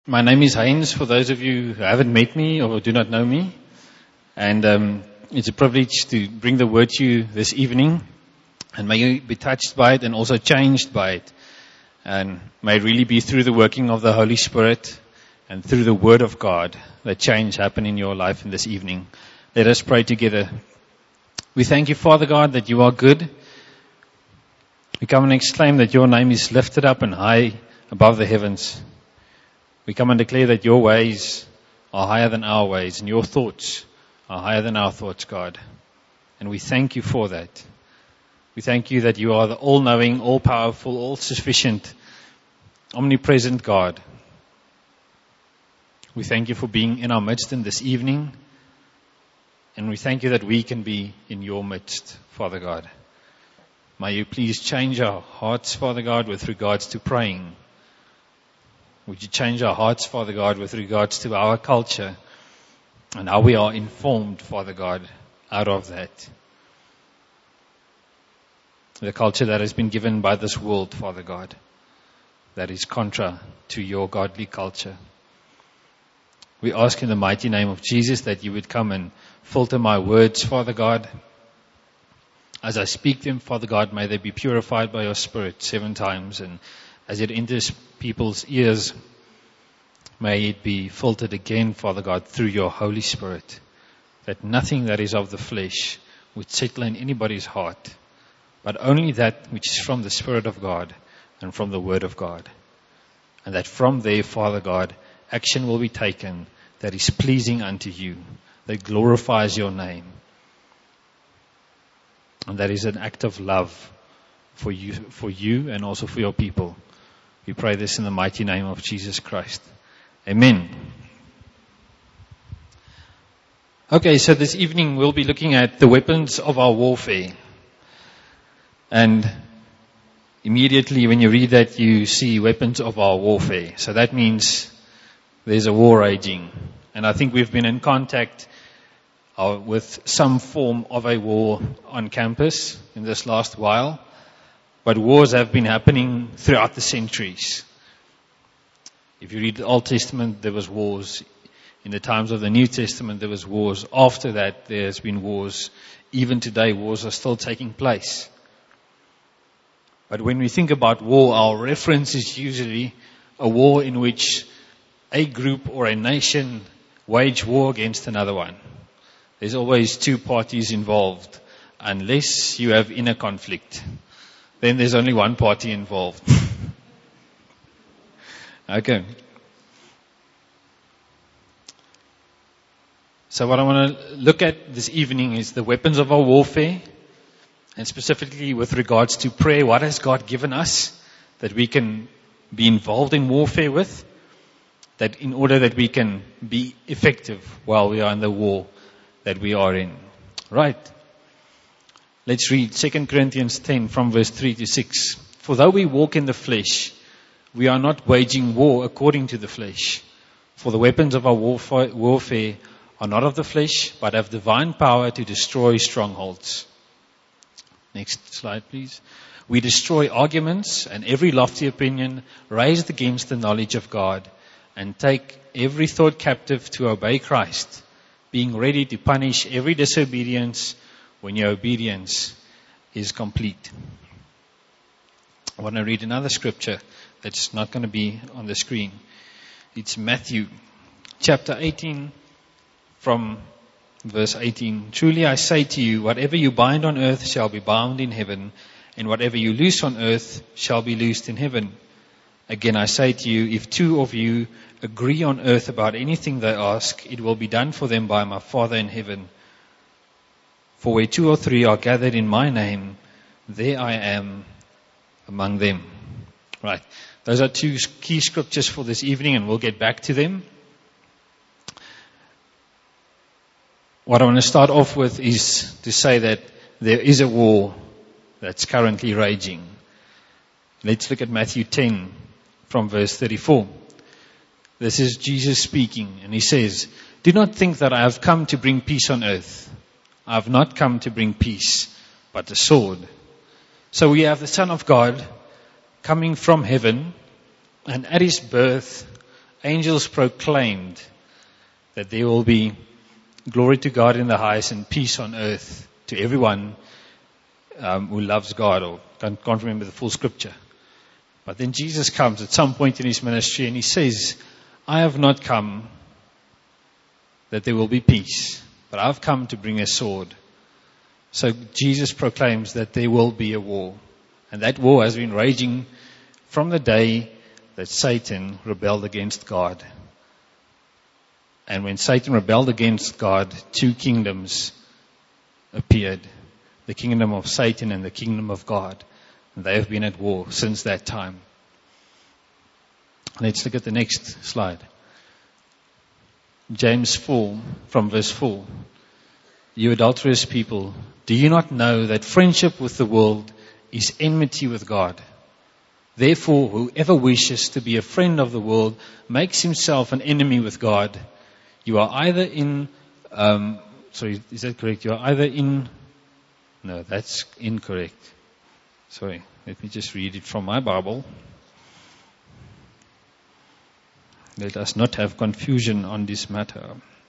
My name is Heinz, for those of you who haven't met me or do not know me. And it's a privilege to bring the word to you this evening. And may you be touched by it and also changed by it. And may it really be through the working of the Holy Spirit and through the Word of God that change happen in your life in this evening. Let us pray together. We thank you, Father God, that you are good. We come and exclaim that your name is lifted up and high above the heavens. We come and declare that your ways are higher than our ways and your thoughts are higher than our thoughts, God. And we thank you for that. We thank you that you are the all-knowing, all-powerful, all-sufficient, omnipresent God. We thank you for being in our midst in this evening. And we thank you that we can be in your midst, Father God. May you please change our hearts, Father God, with regards to praying. Would you change our hearts, Father God, with regards to our culture and how we are informed, Father God, out of that. The culture that has been given by this world, Father God, that is contra to your godly culture. We ask in the mighty name of Jesus that you would come and filter my words, Father God. As I speak them, Father God, may they be purified by your Spirit 7 times. And as it enters people's ears, may it be filtered again, Father God, through your Holy Spirit. That nothing that is of the flesh would settle in anybody's heart, but only that which is from the Spirit of God and from the Word of God. And that from there, Father God, action will be taken that is pleasing unto you, that glorifies your name. And that is an act of love for you and also for your people. We pray this in the mighty name of Jesus Christ. Amen. Okay, so this evening we'll be looking at the weapons of our warfare. And immediately when you read that, you see weapons of our warfare. So that means there's a war raging. And I think we've been in contact with some form of a war on campus in this last while. But wars have been happening throughout the centuries. If you read the Old Testament, there was wars. In the times of the New Testament, there was wars. After that, there's been wars. Even today, wars are still taking place. But when we think about war, our reference is usually a war in which a group or a nation wage war against another one. There's always 2 parties involved, unless you have inner conflict. Then there's only one party involved. Okay. So what I want to look at this evening is the weapons of our warfare, and specifically with regards to prayer. What has God given us that we can be involved in warfare with, that in order that we can be effective while we are in the war that we are in. Right. Let's read 2 Corinthians 10 from verse 3 to 6. For though we walk in the flesh, we are not waging war according to the flesh. For the weapons of our warfare are not of the flesh, but have divine power to destroy strongholds. Next slide, please. We destroy arguments and every lofty opinion raised against the knowledge of God, and take every thought captive to obey Christ, being ready to punish every disobedience when your obedience is complete. I want to read another scripture that's not going to be on the screen. It's Matthew chapter 18 from verse 18. Truly I say to you, whatever you bind on earth shall be bound in heaven, and whatever you loose on earth shall be loosed in heaven. Again I say to you, if 2 of you agree on earth about anything they ask, it will be done for them by my Father in heaven. For where 2 or 3 are gathered in my name, there I am among them. Right. Those are 2 key scriptures for this evening, and we'll get back to them. What I want to start off with is to say that there is a war that's currently raging. Let's look at Matthew 10 from verse 34. This is Jesus speaking, and he says, do not think that I have come to bring peace on earth. I have not come to bring peace, but a sword. So we have the Son of God coming from heaven, and at his birth, angels proclaimed that there will be glory to God in the highest and peace on earth to everyone who loves God, or can't remember the full scripture. But then Jesus comes at some point in his ministry and he says, I have not come that there will be peace, but I've come to bring a sword. So Jesus proclaims that there will be a war. And that war has been raging from the day that Satan rebelled against God. And when Satan rebelled against God, two kingdoms appeared. The kingdom of Satan and the kingdom of God. And they have been at war since that time. Let's look at the next slide. James 4, from verse 4. You adulterous people, do you not know that friendship with the world is enmity with God? Therefore, whoever wishes to be a friend of the world makes himself an enemy with God. You are either in, is that correct? You are either in, no, that's incorrect. Sorry, let me just read it from my Bible. Let us not have confusion on this matter.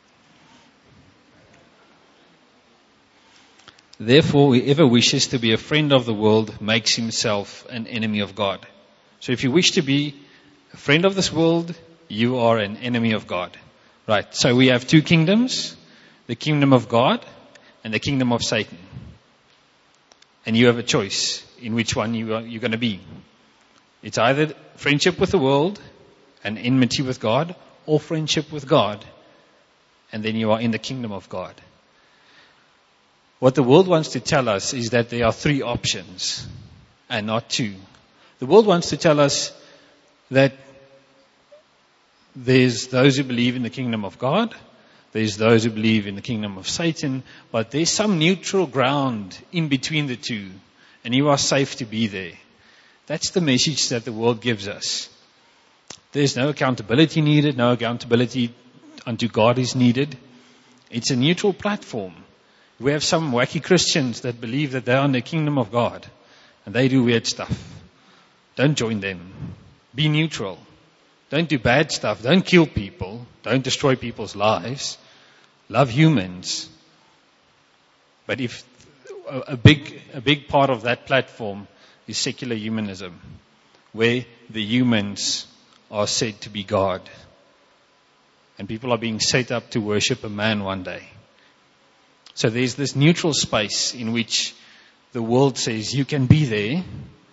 Therefore, whoever wishes to be a friend of the world makes himself an enemy of God. So if you wish to be a friend of this world, you are an enemy of God. Right, so we have two kingdoms, the kingdom of God and the kingdom of Satan. And you have a choice in which one you're going to be. It's either friendship with the world and enmity with God, or friendship with God, and then you are in the kingdom of God. What the world wants to tell us is that there are three options and not two. The world wants to tell us that there's those who believe in the kingdom of God, there's those who believe in the kingdom of Satan, but there's some neutral ground in between the two, and you are safe to be there. That's the message that the world gives us. There's no accountability needed, no accountability unto God is needed. It's a neutral platform. We have some wacky Christians that believe that they're in the kingdom of God, and they do weird stuff. Don't join them. Be neutral. Don't do bad stuff. Don't kill people. Don't destroy people's lives. Love humans. But if a big part of that platform is secular humanism, where the humans are said to be God, and people are being set up to worship a man one day. So there's this neutral space in which the world says you can be there,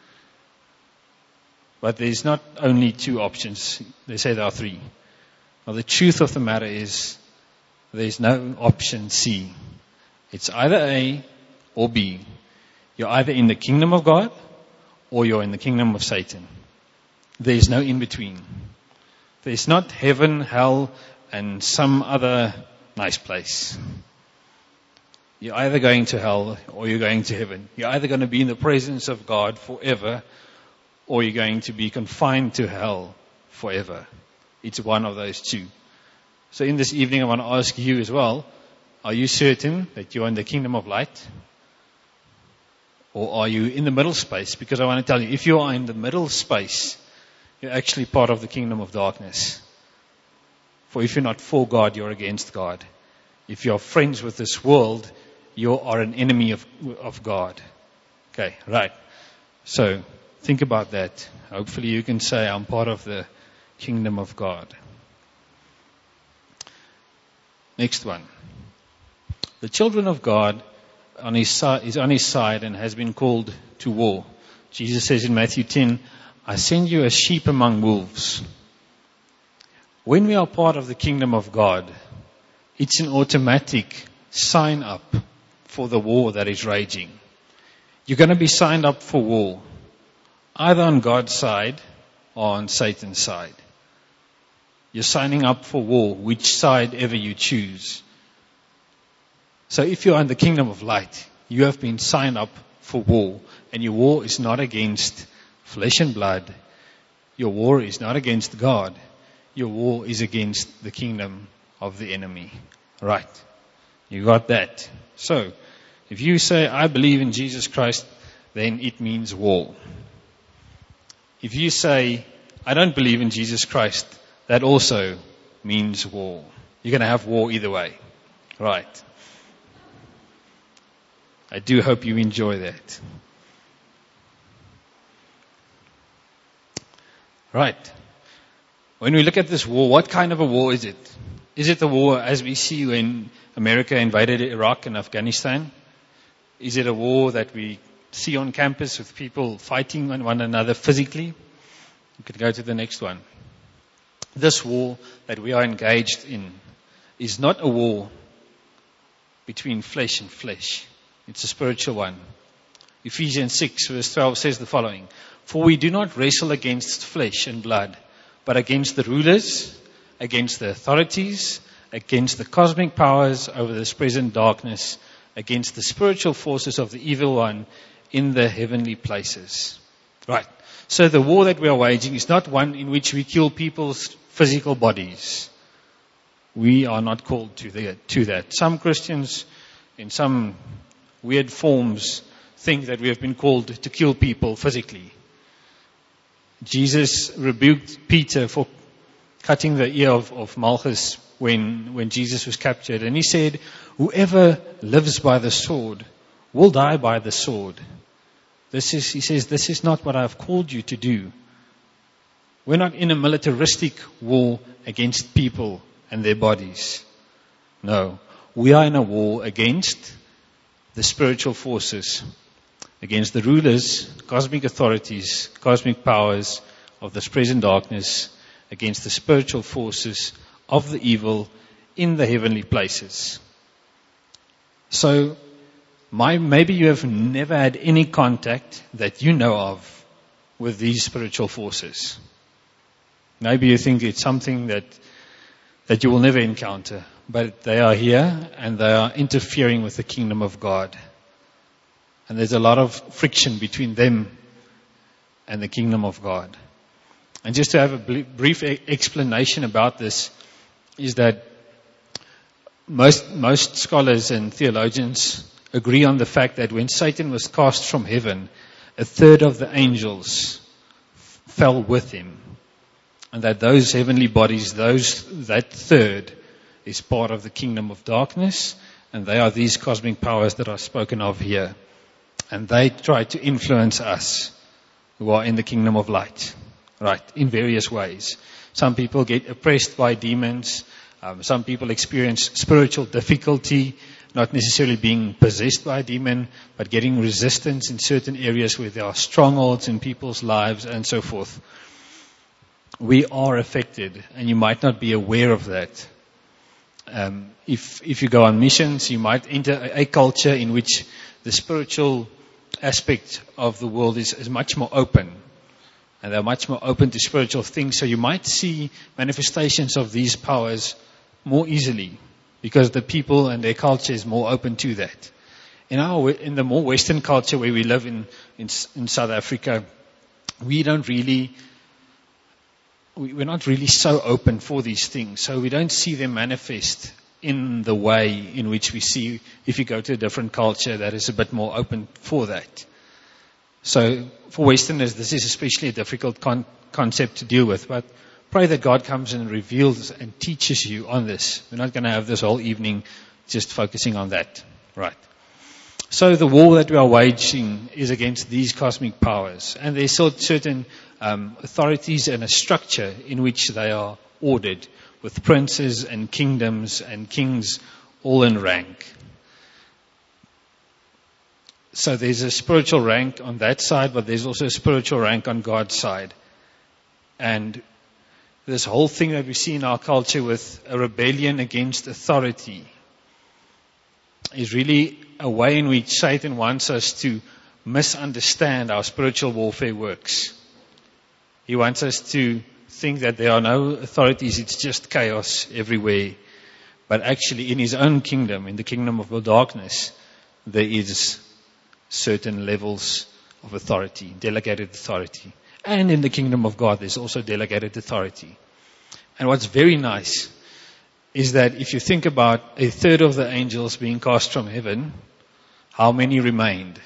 but there's not only two options. They say there are three. Well, the truth of the matter is there's no option C. It's either A or B. You're either in the kingdom of God or you're in the kingdom of Satan. There's no in between. There's not heaven, hell, and some other nice place. You're either going to hell or you're going to heaven. You're either going to be in the presence of God forever or you're going to be confined to hell forever. It's one of those two. So in this evening I want to ask you as well, are you certain that you're in the kingdom of light? Or are you in the middle space? Because I want to tell you, if you are in the middle space, you're actually part of the kingdom of darkness. For if you're not for God, you're against God. If you're friends with this world, you are an enemy of God. Okay, right. So, think about that. Hopefully you can say, I'm part of the kingdom of God. Next one. The children of God is on his side and has been called to war. Jesus says in Matthew 10, I send you as sheep among wolves. When we are part of the kingdom of God, it's an automatic sign up for the war that is raging. You're going to be signed up for war, either on God's side or on Satan's side. You're signing up for war, which side ever you choose. So if you're in the kingdom of light, you have been signed up for war, and your war is not against flesh and blood. Your war is not against God. Your war is against the kingdom of the enemy. Right. You got that. So, if you say, I believe in Jesus Christ, then it means war. If you say, I don't believe in Jesus Christ, that also means war. You're going to have war either way. Right. I do hope you enjoy that. Right. When we look at this war, what kind of a war is it? Is it the war as we see when America invaded Iraq and Afghanistan? Is it a war that we see on campus with people fighting one another physically? You could go to the next one. This war that we are engaged in is not a war between flesh and flesh. It's a spiritual one. Ephesians 6 verse 12 says the following: For we do not wrestle against flesh and blood, but against the rulers, against the authorities, against the cosmic powers over this present darkness, against the spiritual forces of the evil one in the heavenly places. Right. So the war that we are waging is not one in which we kill people's physical bodies. We are not called to that. Some Christians, in some weird forms, think that we have been called to kill people physically. Jesus rebuked Peter for cutting the ear of Malchus when Jesus was captured. And he said, whoever lives by the sword will die by the sword. He says, this is not what I've called you to do. We're not in a militaristic war against people and their bodies. No, we are in a war against the spiritual forces, against the rulers, cosmic authorities, cosmic powers of this present darkness, against the spiritual forces of the evil in the heavenly places. So, maybe you have never had any contact that you know of with these spiritual forces. Maybe you think it's something that you will never encounter, but they are here and they are interfering with the kingdom of God. And there's a lot of friction between them and the kingdom of God. And just to have a brief explanation about this is that most scholars and theologians agree on the fact that when Satan was cast from heaven, a third of the angels fell with him. And that those heavenly bodies, that third, is part of the kingdom of darkness, and they are these cosmic powers that are spoken of here. And they try to influence us who are in the kingdom of light, right, in various ways. Some people get oppressed by demons. Some people experience spiritual difficulty, not necessarily being possessed by a demon, but getting resistance in certain areas where there are strongholds in people's lives and so forth. We are affected, and you might not be aware of that. If you go on missions, you might enter a culture in which the spiritual aspect of the world is much more open. And they're much more open to spiritual things. So you might see manifestations of these powers more easily because the people and their culture is more open to that. In the more Western culture where we live in South Africa, we're not really so open for these things. So we don't see them manifest in the way in which we see if you go to a different culture that is a bit more open for that. So for Westerners, this is especially a difficult concept to deal with. But pray that God comes and reveals and teaches you on this. We're not going to have this whole evening just focusing on that. Right. So the war that we are waging is against these cosmic powers. And there's certain authorities and a structure in which they are ordered, with princes and kingdoms and kings all in rank. So there's a spiritual rank on that side, but there's also a spiritual rank on God's side. And this whole thing that we see in our culture with a rebellion against authority is really a way in which Satan wants us to misunderstand how spiritual warfare works. He wants us to think that there are no authorities, it's just chaos everywhere. But actually in his own kingdom, in the kingdom of darkness, there is certain levels of authority, delegated authority. And in the kingdom of God, there's also delegated authority. And what's very nice is that if you think about a third of the angels being cast from heaven, how many remained?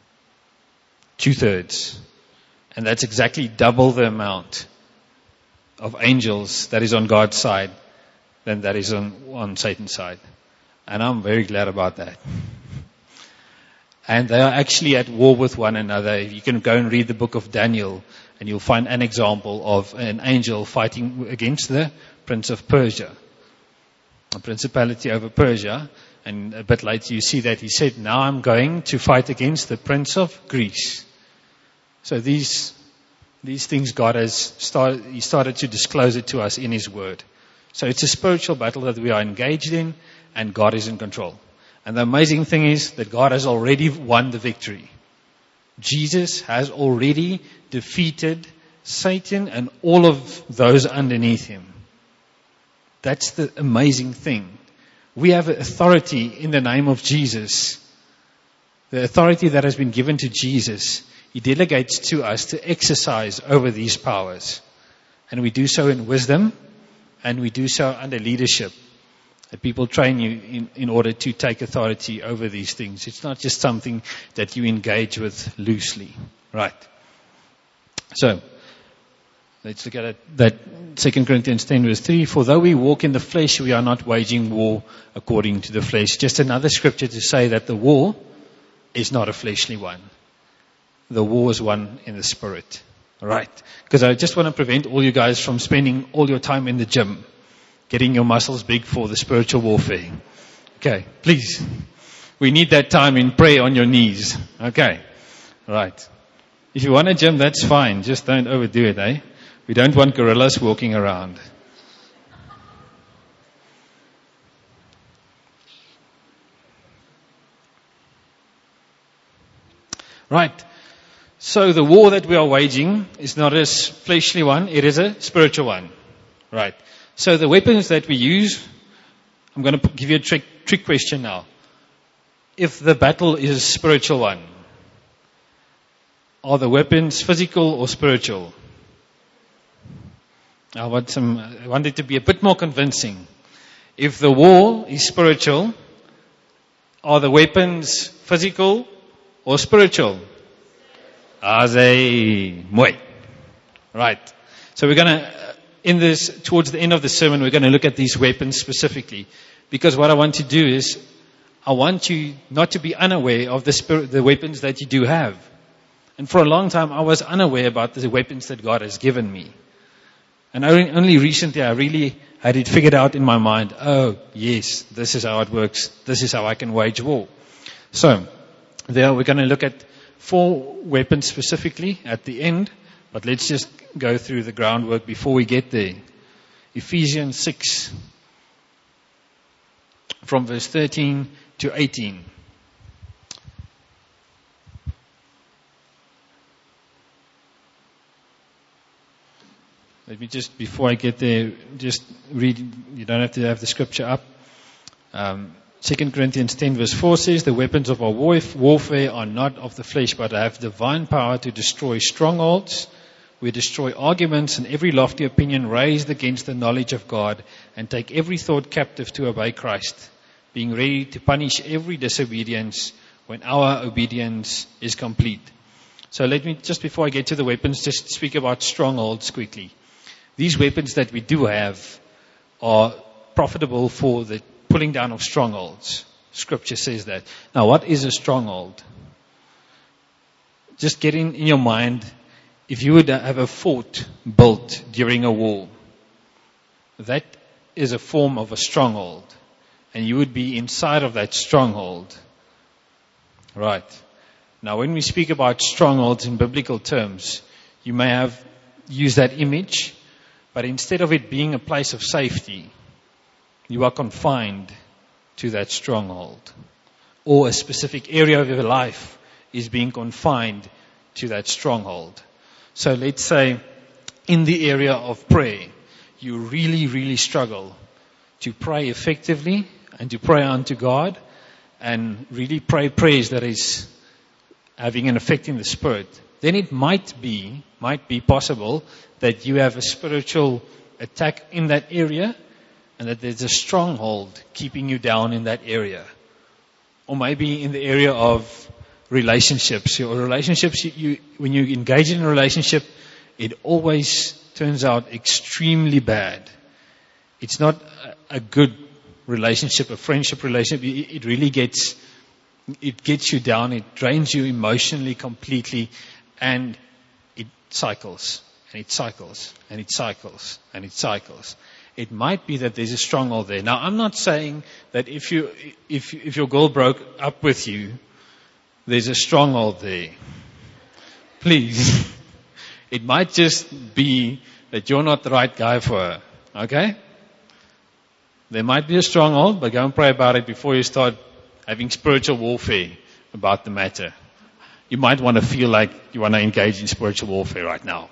2/3. And that's exactly double the amount of angels that is on God's side than that is on Satan's side. And I'm very glad about that. And they are actually at war with one another. You can go and read the book of Daniel, and you'll find an example of an angel fighting against the prince of Persia, a principality over Persia. And a bit later you see that he said, now I'm going to fight against the prince of Greece. So these things God has started to disclose it to us in His Word. So it's a spiritual battle that we are engaged in, and God is in control. And the amazing thing is that God has already won the victory. Jesus has already defeated Satan and all of those underneath him. That's the amazing thing. We have authority in the name of Jesus. The authority that has been given to Jesus, He delegates to us to exercise over these powers. And we do so in wisdom, and we do so under leadership. That people train you in order to take authority over these things. It's not just something that you engage with loosely. Right. So, let's look at that 2 Corinthians 10 verse 3. For though we walk in the flesh, we are not waging war according to the flesh. Just another scripture to say that the war is not a fleshly one. The war is one in the spirit. Right. Because I just want to prevent all you guys from spending all your time in the gym, getting your muscles big for the spiritual warfare. Okay, please. We need that time in prayer on your knees. Okay, right. If you want a gym, that's fine. Just don't overdo it, eh? We don't want gorillas walking around. Right. So the war that we are waging is not a fleshly one, it is a spiritual one. Right. So the weapons that we use, I'm going to give you a trick question now. If the battle is a spiritual one, are the weapons physical or spiritual? I want it to be a bit more convincing. If the war is spiritual, are the weapons physical or spiritual? Mooi. Right. So we're going to, towards the end of the sermon, we're going to look at these weapons specifically. Because what I want to do is, I want you not to be unaware of the weapons that you do have. And for a long time, I was unaware about the weapons that God has given me. And only recently, I really had it figured out in my mind. Oh, yes, this is how it works. This is how I can wage war. So, there we're going to look at 4 weapons specifically at the end. But let's just go through the groundwork before we get there. Ephesians 6, from verse 13 to 18. Let me just, before I get there, just read. You don't have to have the scripture up. 2 Corinthians 10 verse 4 says, the weapons of our warfare are not of the flesh, but have divine power to destroy strongholds. We destroy arguments and every lofty opinion raised against the knowledge of God, and take every thought captive to obey Christ, being ready to punish every disobedience when our obedience is complete. So let me, just before I get to the weapons, just speak about strongholds quickly. These weapons that we do have are profitable for the pulling down of strongholds. Scripture says that. Now, what is a stronghold? Just get in your mind, if you would have a fort built during a war, that is a form of a stronghold. And you would be inside of that stronghold. Right. Now, when we speak about strongholds in biblical terms, you may have used that image, but instead of it being a place of safety, you are confined to that stronghold. Or a specific area of your life is being confined to that stronghold. So let's say in the area of prayer, you really, really struggle to pray effectively and to pray unto God and really pray prayers that is having an effect in the spirit. Then it might be possible that you have a spiritual attack in that area, and that there's a stronghold keeping you down in that area. Or maybe in the area of relationships. When you engage in a relationship, it always turns out extremely bad. It's not a good relationship, a friendship relationship. It really gets you down. It drains you emotionally completely, and it cycles, and it cycles, and it cycles, and it cycles. It might be that there's a stronghold there. Now, I'm not saying that if your girl broke up with you, there's a stronghold there. Please. It might just be that you're not the right guy for her. Okay? There might be a stronghold, but go and pray about it before you start having spiritual warfare about the matter. You might want to feel like you want to engage in spiritual warfare right now.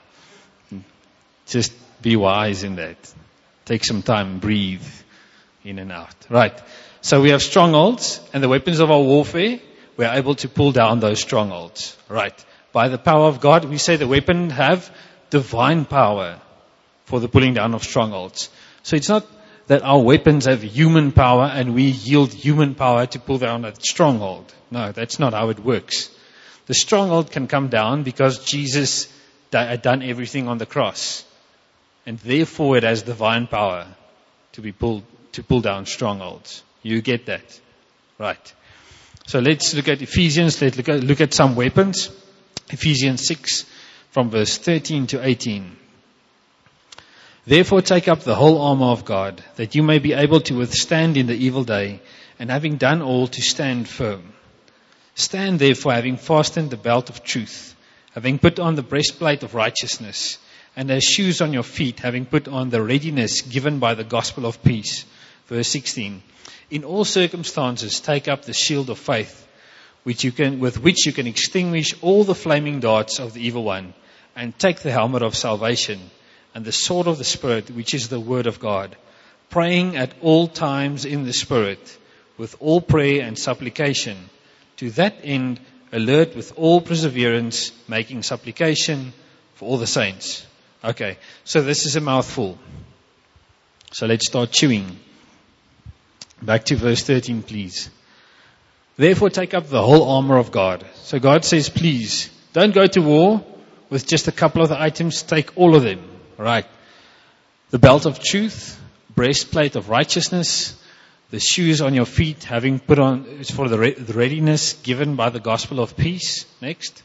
Just be wise in that. Take some time, breathe in and out. Right. So we have strongholds, and the weapons of our warfare, we are able to pull down those strongholds. Right. By the power of God, we say the weapon have divine power for the pulling down of strongholds. So it's not that our weapons have human power and we yield human power to pull down a stronghold. No, that's not how it works. The stronghold can come down because Jesus had done everything on the cross. And therefore it has divine power to pull down strongholds. You get that? Right. So let's look at Ephesians. Let's look at some weapons. Ephesians 6 from verse 13 to 18. Therefore take up the whole armor of God, that you may be able to withstand in the evil day, and having done all, to stand firm. Stand therefore, having fastened the belt of truth, having put on the breastplate of righteousness, and as shoes on your feet, having put on the readiness given by the gospel of peace. Verse 16. In all circumstances take up the shield of faith, with which you can extinguish all the flaming darts of the evil one, and take the helmet of salvation, and the sword of the Spirit, which is the word of God, praying at all times in the Spirit, with all prayer and supplication. To that end, alert with all perseverance, making supplication for all the saints. Okay, so this is a mouthful. So let's start chewing. Back to verse 13, please. Therefore take up the whole armor of God. So God says, please, don't go to war with just a couple of the items, take all of them. Right. The belt of truth, breastplate of righteousness, the shoes on your feet, having put on, it's for the readiness given by the gospel of peace. Next.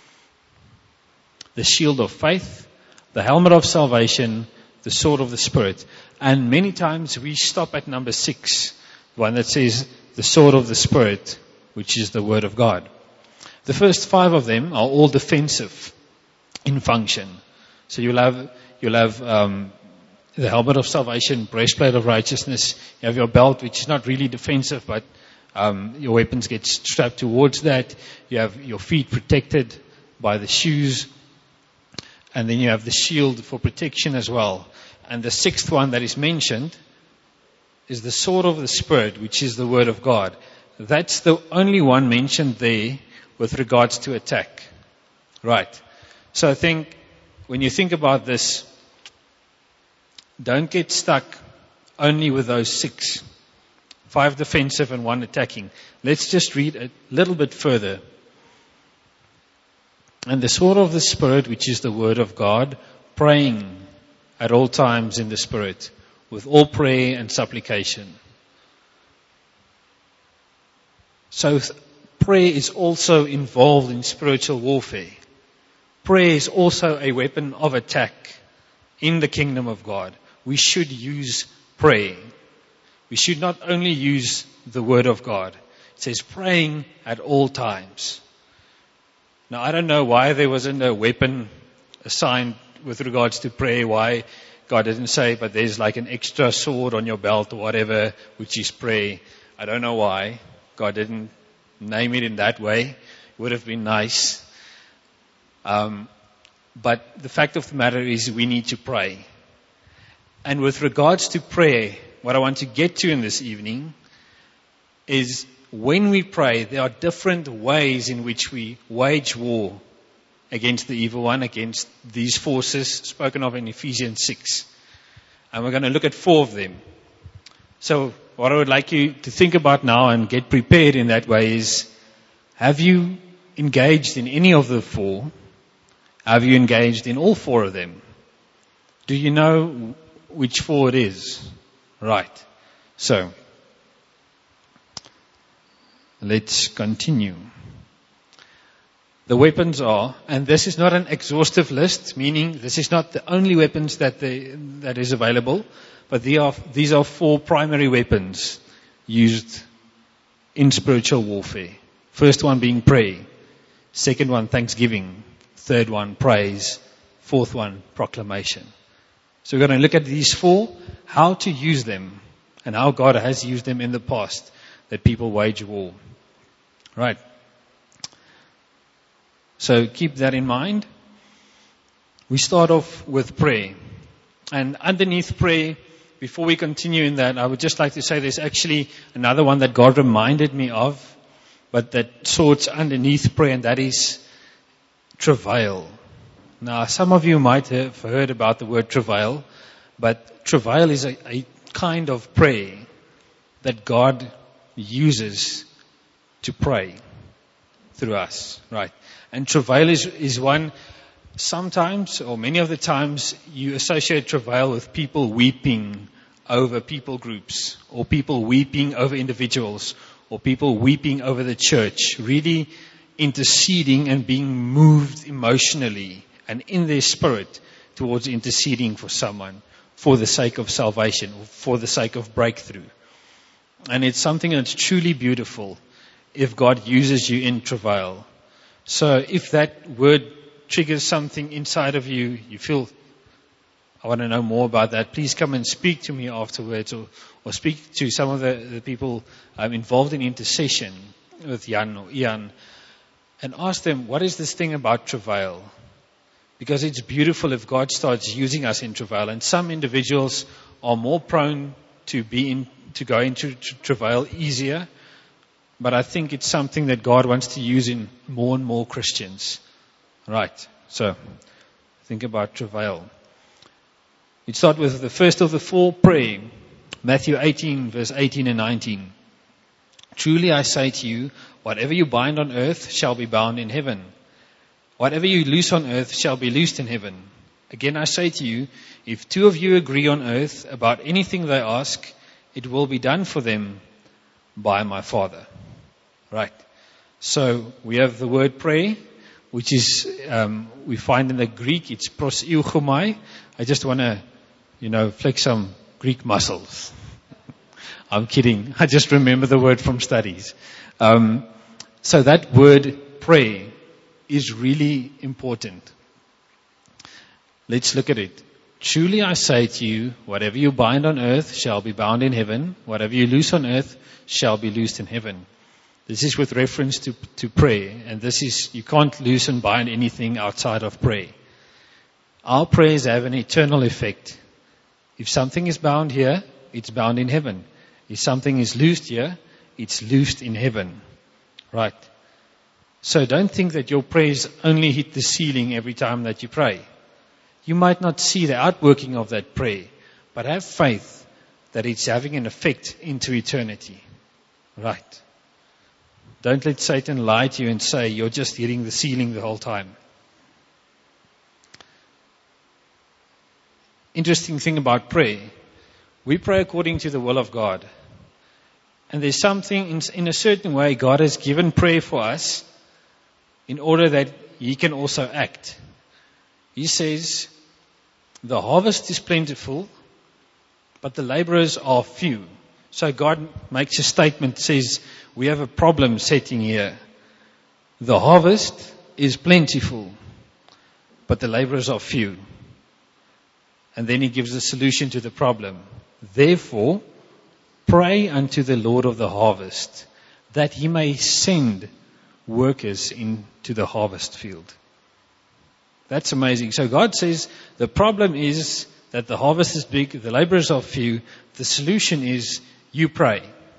The shield of faith, the helmet of salvation, the sword of the Spirit. And many times we stop at number 6, the one that says the sword of the Spirit, which is the word of God. The first 5 of them are all defensive in function. So you'll have the helmet of salvation, breastplate of righteousness. You have your belt, which is not really defensive, but your weapons get strapped towards that. You have your feet protected by the shoes. And then you have the shield for protection as well. And the 6th one that is mentioned is the sword of the Spirit, which is the word of God. That's the only one mentioned there with regards to attack. Right. So I think when you think about this, don't get stuck only with those 6. 5 defensive and 1 attacking. Let's just read a little bit further. And the sword of the Spirit, which is the word of God, praying at all times in the Spirit, with all prayer and supplication. So prayer is also involved in spiritual warfare. Prayer is also a weapon of attack in the kingdom of God. We should use prayer. We should not only use the word of God. It says praying at all times. Now, I don't know why there wasn't a weapon assigned with regards to prayer, why God didn't say, but there's like an extra sword on your belt or whatever, which is prayer. I don't know why God didn't name it in that way. It would have been nice. But the fact of the matter is we need to pray. And with regards to prayer, what I want to get to in this evening is when we pray, there are different ways in which we wage war against the evil one, against these forces spoken of in Ephesians 6. And we're going to look at 4 of them. So what I would like you to think about now and get prepared in that way is, have you engaged in any of the 4? Have you engaged in all 4 of them? Do you know which 4 it is? Right. So, let's continue. The weapons are, and this is not an exhaustive list, meaning this is not the only weapons that is available, but these are 4 primary weapons used in spiritual warfare. First one being prayer. Second one, thanksgiving. Third one, praise. Fourth one, proclamation. So we're going to look at these 4, how to use them, and how God has used them in the past, that people wage war. Right. So keep that in mind. We start off with prayer. And underneath prayer, before we continue in that, I would just like to say there's actually another one that God reminded me of, but that sorts underneath prayer, and that is travail. Now, some of you might have heard about the word travail, but travail is a kind of prayer that God uses to pray through us, right? And travail is one, sometimes, or many of the times, you associate travail with people weeping over people groups, or people weeping over individuals, or people weeping over the church, really interceding and being moved emotionally and in their spirit towards interceding for someone for the sake of salvation, or for the sake of breakthrough. And it's something that's truly beautiful if God uses you in travail. So if that word triggers something inside of you, you feel, I want to know more about that, please come and speak to me afterwards, or speak to some of the people involved in intercession with Jan or Ian, and ask them, what is this thing about travail? Because it's beautiful if God starts using us in travail. And some individuals are more prone to go into travail easier. But I think it's something that God wants to use in more and more Christians. Right. So, think about travail. We start with the first of the 4, prayer. Matthew 18, verse 18 and 19. Truly I say to you, whatever you bind on earth shall be bound in heaven. Whatever you loose on earth shall be loosed in heaven. Again I say to you, if 2 of you agree on earth about anything they ask, it will be done for them by my Father. Right. So we have the word pray, which is, we find in the Greek, it's proseuchomai. I just want to, flex some Greek muscles. I'm kidding. I just remember the word from studies. So that word pray is really important. Let's look at it. Truly I say to you, whatever you bind on earth shall be bound in heaven. Whatever you loose on earth shall be loosed in heaven. This is with reference to prayer. And this is, you can't loose and bind anything outside of prayer. Our prayers have an eternal effect. If something is bound here, it's bound in heaven. If something is loosed here, it's loosed in heaven. Right. So don't think that your prayers only hit the ceiling every time that you pray. You might not see the outworking of that prayer, but have faith that it's having an effect into eternity. Right. Don't let Satan lie to you and say you're just hitting the ceiling the whole time. Interesting thing about prayer. We pray according to the will of God. And there's something in a certain way God has given prayer for us in order that He can also act. He says, the harvest is plentiful, but the laborers are few. So God makes a statement, says, we have a problem setting here. The harvest is plentiful, but the laborers are few. And then He gives a solution to the problem. Therefore, pray unto the Lord of the harvest, that He may send workers into the harvest field. That's amazing. So God says, the problem is that the harvest is big, the laborers are few. The solution is, you pray.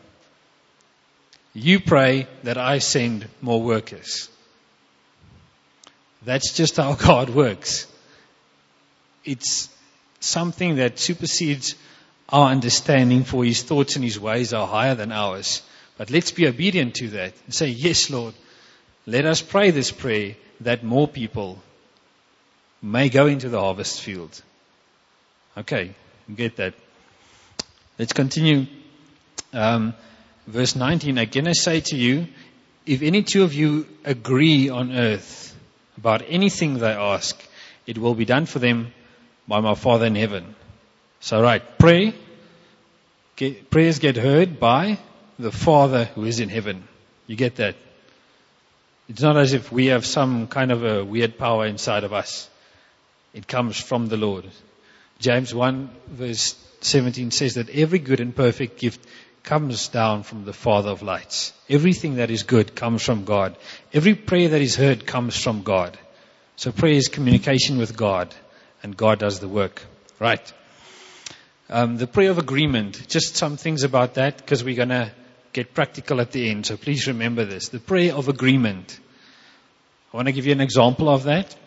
You pray that I send more workers. That's just how God works. It's something that supersedes our understanding, for His thoughts and His ways are higher than ours. But let's be obedient to that and say, yes, Lord, let us pray this prayer that more people may go into the harvest field. Okay, you get that. Let's continue. Verse 19, again I say to you, if any two of you agree on earth about anything they ask, it will be done for them by my Father in heaven. So prayers get heard by the Father who is in heaven. You get that? It's not as if we have some kind of a weird power inside of us. It comes from the Lord. James 1 verse 17 says that every good and perfect gift comes down from the Father of lights. Everything that is good comes from God. Every prayer that is heard comes from God. So prayer is communication with God, and God does the work. Right. The prayer of agreement, just some things about that, because we're going to get practical at the end. So please remember this. The prayer of agreement. I want to give you an example of that.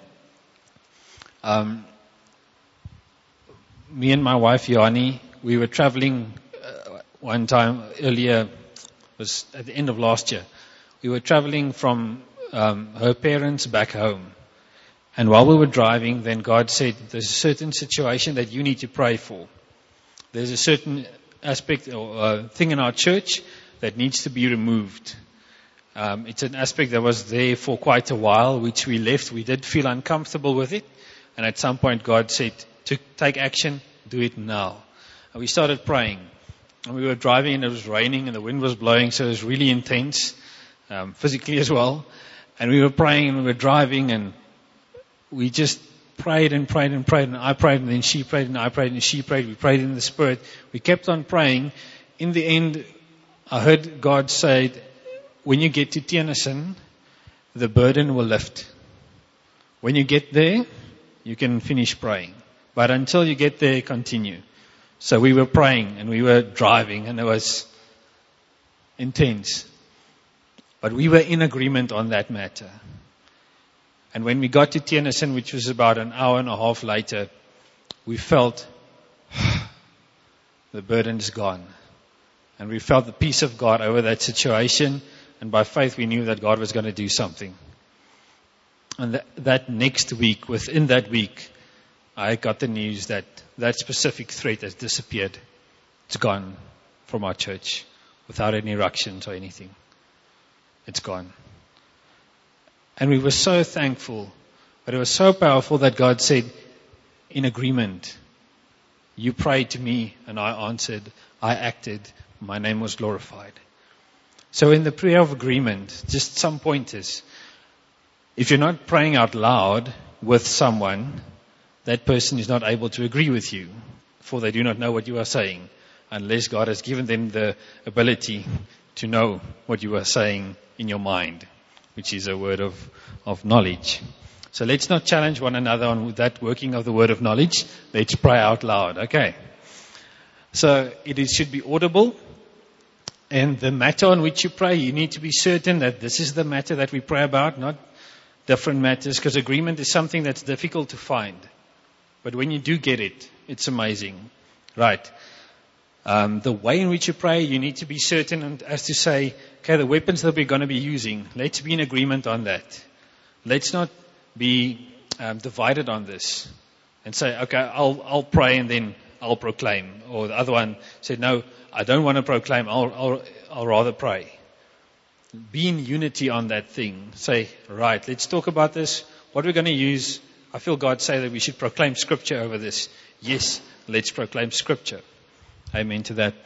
Me and my wife, Yanni, we were traveling one time earlier, was at the end of last year. We were traveling from her parents back home. And while we were driving, then God said, there's a certain situation that you need to pray for. There's a certain aspect or thing in our church that needs to be removed. It's an aspect that was there for quite a while, which we left. We did feel uncomfortable with it. And at some point God said, to take action, do it now. And we started praying. And we were driving and it was raining and the wind was blowing, so it was really intense, physically as well. And we were praying and we were driving and we just prayed and prayed and prayed, and I prayed and then she prayed and I prayed and she prayed. We prayed in the Spirit. We kept on praying. In the end, I heard God say, when you get to Tennessee, the burden will lift. When you get there, you can finish praying. But until you get there, continue. So we were praying and we were driving and it was intense. But we were in agreement on that matter. And when we got to Tennessee, which was about an hour and a half later, we felt the burden's gone. And we felt the peace of God over that situation. And by faith, we knew that God was going to do something. And that next week, within that week, I got the news that that specific threat has disappeared. It's gone from our church without any ructions or anything. It's gone. And we were so thankful, but it was so powerful that God said, in agreement, you prayed to me and I answered, I acted, my name was glorified. So in the prayer of agreement, just some pointers. If you're not praying out loud with someone, that person is not able to agree with you, for they do not know what you are saying, unless God has given them the ability to know what you are saying in your mind, which is a word of knowledge. So let's not challenge one another on that working of the word of knowledge. Let's pray out loud. Okay. So it should be audible. And the matter on which you pray, you need to be certain that this is the matter that we pray about, not different matters, because agreement is something that's difficult to find. But when you do get it, it's amazing. Right. The way in which you pray, you need to be certain and as to say, okay, the weapons that we're going to be using, let's be in agreement on that. Let's not be divided on this and say, okay, I'll pray and then I'll proclaim. Or the other one said, no, I don't want to proclaim, I'll rather pray. Be in unity on that thing. Say, right, let's talk about this. What we're going to use, I feel God say that we should proclaim Scripture over this. Yes, let's proclaim Scripture. Amen to that.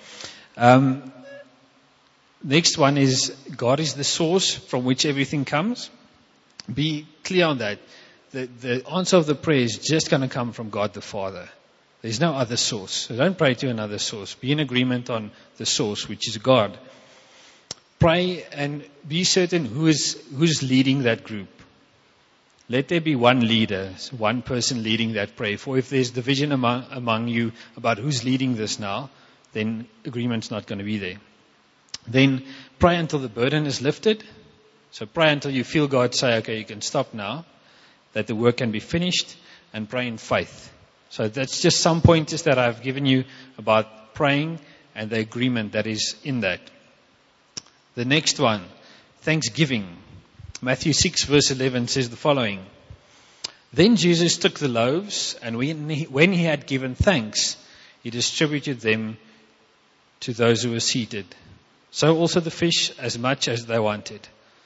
Next one is, God is the source from which everything comes. Be clear on that. The answer of the prayer is just going to come from God the Father. There's no other source. So don't pray to another source. Be in agreement on the source, which is God. Pray and be certain who's leading that group. Let there be one leader, one person leading that prayer. For if there's division among you about who's leading this now, then agreement's not going to be there. Then pray until the burden is lifted. So pray until you feel God say, okay, you can stop now, that the work can be finished, and pray in faith. So that's just some pointers that I've given you about praying and the agreement that is in that. The next one, thanksgiving. Matthew 6 verse 11 says the following. Then Jesus took the loaves, and when he had given thanks, he distributed them to those who were seated. So also the fish, as much as they wanted.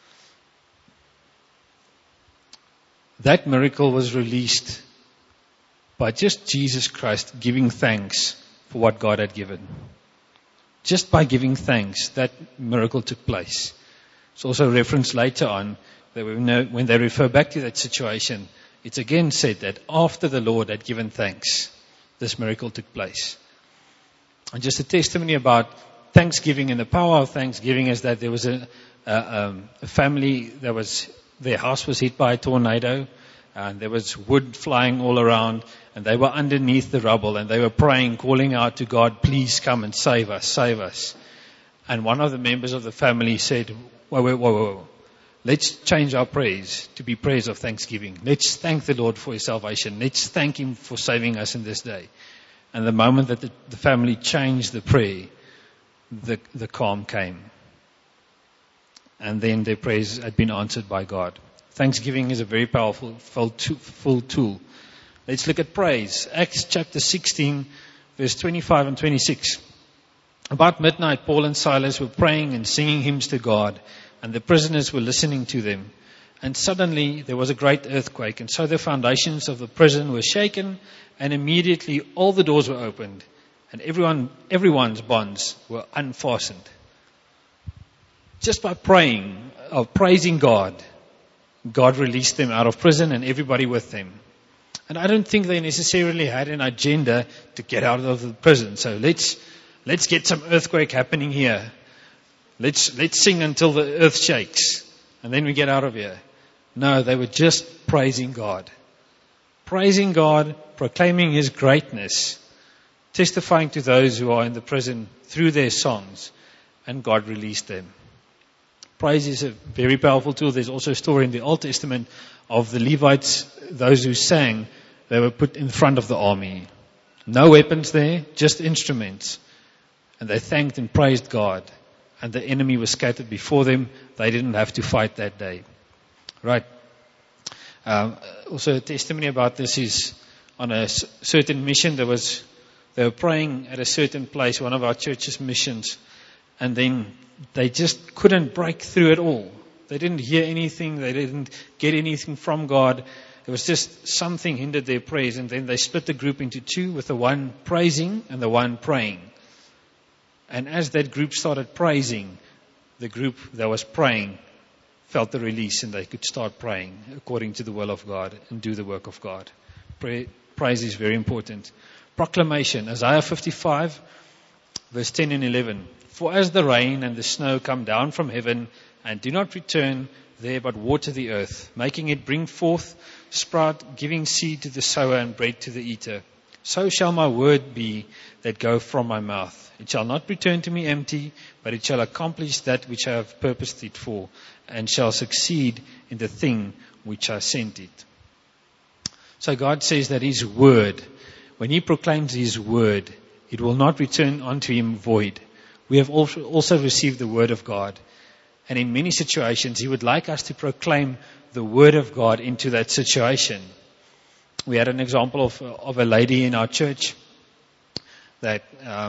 That miracle was released by just Jesus Christ giving thanks for what God had given. Just by giving thanks, that miracle took place. It's also referenced later on that when they refer back to that situation, it's again said that after the Lord had given thanks, this miracle took place. And just a testimony about Thanksgiving and the power of Thanksgiving is that there was a family their house was hit by a tornado, and there was wood flying all around, and they were underneath the rubble, and they were praying, calling out to God, please come and save us, save us. And one of the members of the family said, whoa. Let's change our praise to be praise of thanksgiving. Let's thank the Lord for his salvation. Let's thank him for saving us in this day. And the moment that the family changed the prayer, the calm came. And then their prayers had been answered by God. Thanksgiving is a very powerful, full tool. Let's look at praise. Acts chapter 16, verse 25 and 26. About midnight, Paul and Silas were praying and singing hymns to God, and the prisoners were listening to them. And suddenly there was a great earthquake, and so the foundations of the prison were shaken, and immediately all the doors were opened, and everyone's bonds were unfastened. Just by praying, or praising God, God released them out of prison and everybody with them. And I don't think they necessarily had an agenda to get out of the prison. So let's get some earthquake happening here. Let's sing until the earth shakes, and then we get out of here. No, they were just praising God. Praising God, proclaiming his greatness, testifying to those who are in the prison through their songs, and God released them. Praise is a very powerful tool. There's also a story in the Old Testament of the Levites, those who sang, they were put in front of the army. No weapons there, just instruments. And they thanked and praised God. And the enemy was scattered before them. They didn't have to fight that day. Right. Also a testimony about this is on a certain mission. They were praying at a certain place, one of our church's missions. And then they just couldn't break through at all. They didn't hear anything. They didn't get anything from God. It was just something hindered their praise. And then they split the group into two, with the one praising and the one praying. And as that group started praising, the group that was praying felt the release, and they could start praying according to the will of God and do the work of God. Praise is very important. Proclamation, Isaiah 55, verse 10 and 11. For as the rain and the snow come down from heaven and do not return there but water the earth, making it bring forth sprout, giving seed to the sower and bread to the eater, so shall my word be that go from my mouth. It shall not return to me empty, but it shall accomplish that which I have purposed it for, and shall succeed in the thing which I sent it. So God says that his word, when he proclaims his word, it will not return unto him void. We have also received the word of God. And in many situations, he would like us to proclaim the word of God into that situation. We had an example of a lady in our church that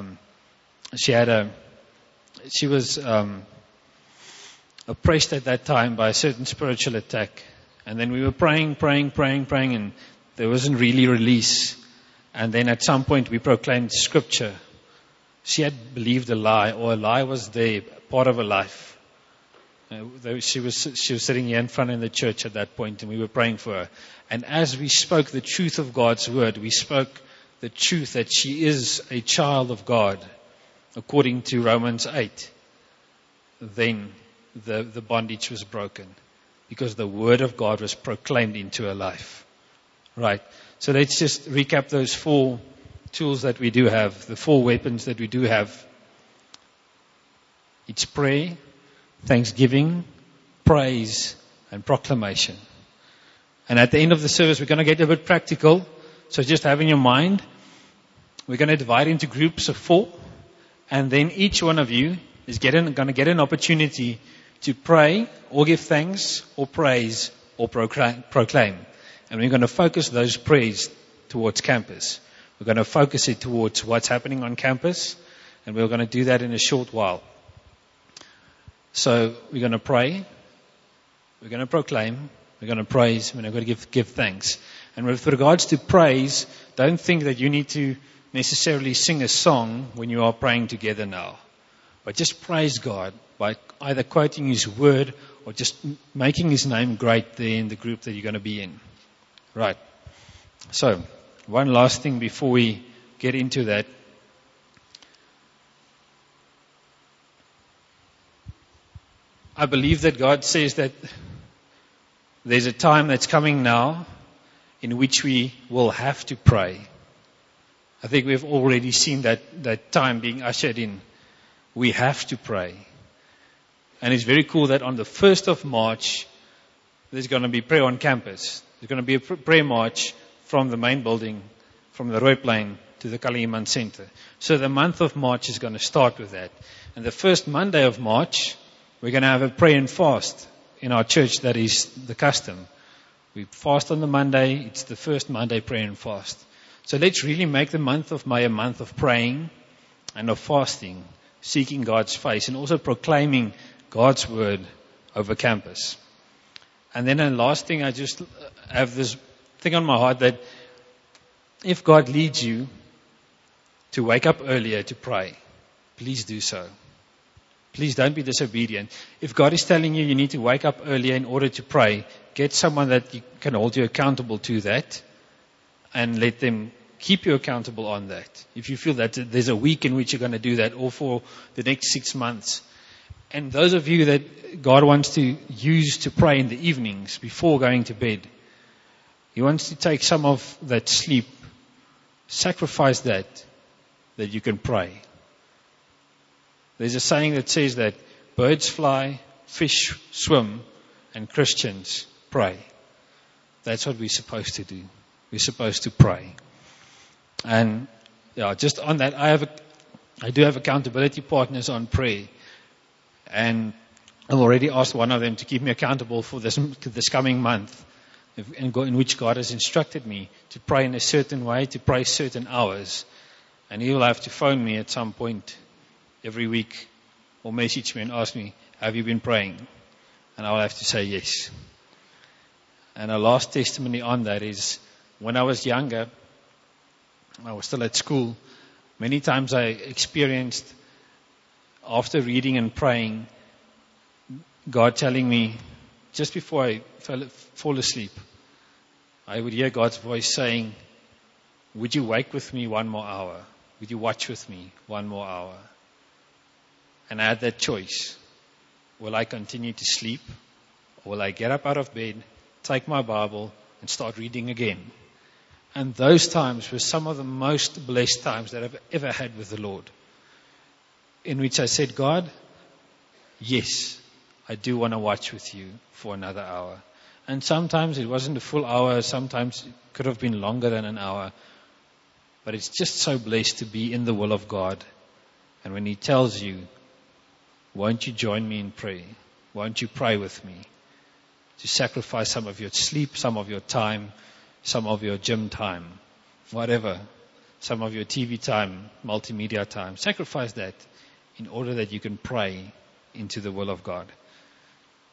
she was oppressed at that time by a certain spiritual attack. And then we were praying, and there wasn't really release. And then at some point we proclaimed scripture. She had believed a lie, or a lie was there, part of her life. She was sitting here in front of the church at that point, and we were praying for her. And as we spoke the truth of God's word, we spoke the truth that she is a child of God, according to Romans 8. Then the bondage was broken, because the word of God was proclaimed into her life. Right. So let's just recap those 4 tools that we do have, the 4 weapons that we do have. It's prayer, thanksgiving, praise, and proclamation. And at the end of the service, we're going to get a bit practical. So just have in your mind, we're going to divide into groups of 4. And then each one of you is going to get an opportunity to pray, or give thanks, or praise, or proclaim. And we're going to focus those prayers towards campus. We're going to focus it towards what's happening on campus. And we're going to do that in a short while. So we're going to pray. We're going to proclaim. We're going to praise. We're going to give thanks. And with regards to praise, don't think that you need to necessarily sing a song when you are praying together now. But just praise God by either quoting His word or just making His name great there in the group that you're going to be in. Right. So, one last thing before we get into that. I believe that God says that there's a time that's coming now in which we will have to pray. I think we've already seen that time being ushered in. We have to pray. And it's very cool that on the 1st of March, there's going to be prayer on campus. There's going to be a prayer march from the main building, from the Rooiplein to the Kaliman Center. So the month of March is going to start with that. And the first Monday of March, we're going to have a pray and fast in our church. That is the custom. We fast on the Monday. It's the first Monday prayer and fast. So let's really make the month of May a month of praying and of fasting, seeking God's face, and also proclaiming God's word over campus. And then the last thing, I just have this thing on my heart that if God leads you to wake up earlier to pray, please do so. Please don't be disobedient. If God is telling you need to wake up earlier in order to pray, get someone that can hold you accountable to that and let them keep you accountable on that. If you feel that there's a week in which you're going to do that, or for the next 6 months. And those of you that God wants to use to pray in the evenings before going to bed, He wants to take some of that sleep, sacrifice that you can pray. There's a saying that says that birds fly, fish swim, and Christians pray. That's what we're supposed to do. We're supposed to pray. And just on that, I do have accountability partners on prayer. And I've already asked one of them to keep me accountable for this coming month, in which God has instructed me to pray in a certain way, to pray certain hours. And he will have to phone me at some point every week or message me and ask me, have you been praying? And I'll have to say yes. And a last testimony on that is, when I was younger, I was still at school, many times I experienced, after reading and praying, God telling me, just before I fall asleep, I would hear God's voice saying, would you wake with me one more hour? Would you watch with me one more hour? And I had that choice. Will I continue to sleep? Or will I get up out of bed, take my Bible, and start reading again? And those times were some of the most blessed times that I've ever had with the Lord. In which I said, God, yes, I do want to watch with you for another hour. And sometimes it wasn't a full hour. Sometimes it could have been longer than an hour. But it's just so blessed to be in the will of God. And when He tells you, won't you join me in prayer? Won't you pray with me? To sacrifice some of your sleep, some of your time, some of your gym time, whatever, some of your TV time, multimedia time. Sacrifice that in order that you can pray into the will of God.